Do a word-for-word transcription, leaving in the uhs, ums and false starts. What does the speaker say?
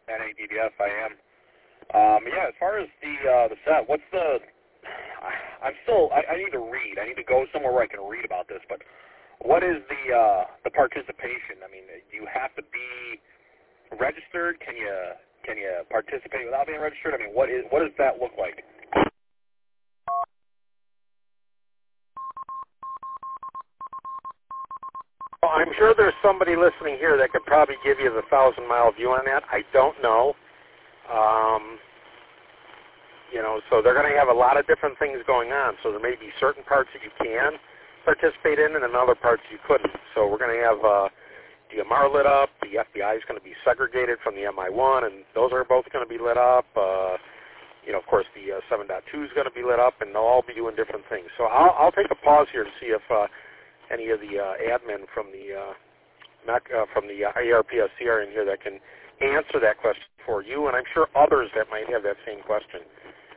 N A D B S, I am. Um, yeah, as far as the uh, the set, what's the? I'm still. I, I need to read. I need to go somewhere where I can read about this. But what is the uh, the participation? I mean, do you have to be registered? Can you can you participate without being registered? I mean, what is what does that look like? Well, I'm sure there's somebody listening here that could probably give you the thousand mile view on that. I don't know. Um, you know, so they're going to have a lot of different things going on. So there may be certain parts that you can participate in and then other parts you couldn't. So we're going to have uh, D M R lit up. The F B I is going to be segregated from the M I one, and those are both going to be lit up. Uh, you know, of course, the uh, seven point two is going to be lit up, and they'll all be doing different things. So I'll, I'll take a pause here to see if uh, any of the uh, admin from the uh, Mac, uh, from the uh, A R P S C are in here that can answer that question for you, and I'm sure others that might have that same question.